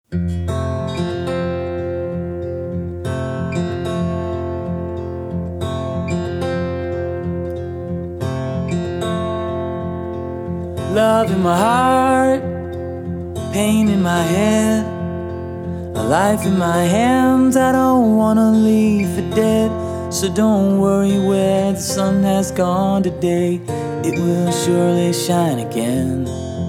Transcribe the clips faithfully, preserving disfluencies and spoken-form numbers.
Love in my heart, pain in my head, a life in my hands I don't wanna leave for dead. So don't worry where the sun has gone today, it will surely shine again.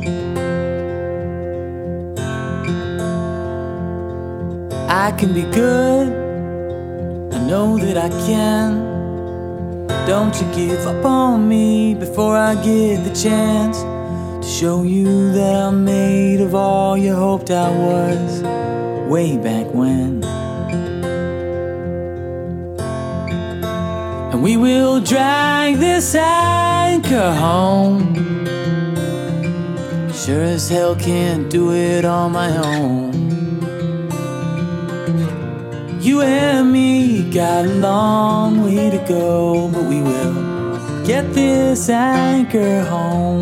I can be good, I know that I can. Don't you give up on me before I get the chance to show you that I'm made of all you hoped I was way back when. And we will drag this anchor home. Sure as hell can't do it on my own. You and me got a long way to go, but we will get this anchor home.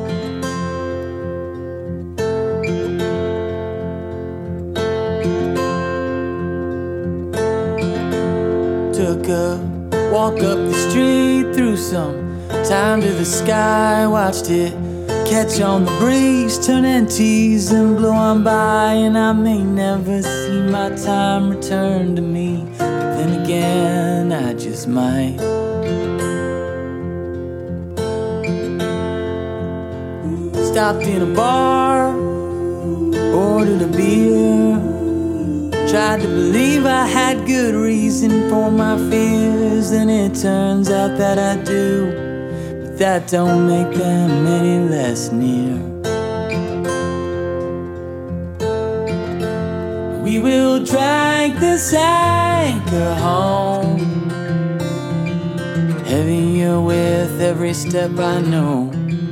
Took a walk up the street, threw some time to the sky, watched it catch on the breeze, turn and tease and blow on by. And I may never see my time return to me, but then again I just might. Stopped in a bar, ordered a beer, tried to believe I had good reason for my fears, and it turns out that I do, but that don't make them any less near. We will drag this anchor home, heavier with every step I know.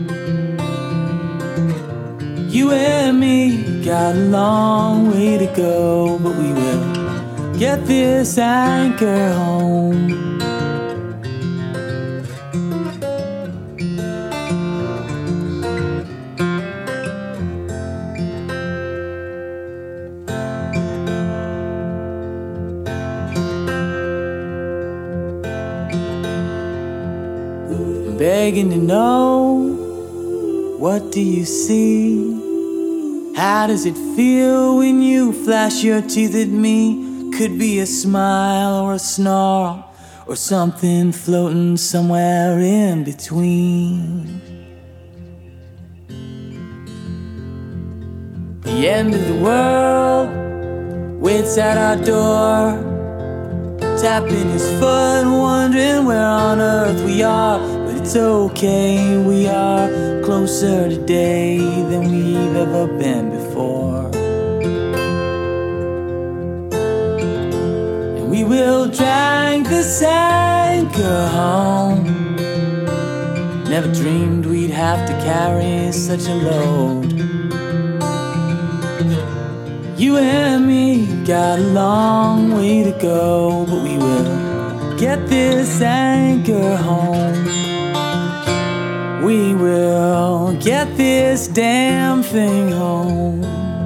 You and me got a long way to go, but we will get this anchor home. I'm begging to know, what do you see? How does it feel when you flash your teeth at me? Could be a smile or a snarl, or something floating somewhere in between. The end of the world waits at our door, tapping his foot, wondering where on earth we are. But it's okay, we are closer today than we've ever been before. And we will drag this anchor home. Never dreamed we'd have to carry such a load. You and me got a long way to go, but we will get this anchor home. We will get this damn thing home.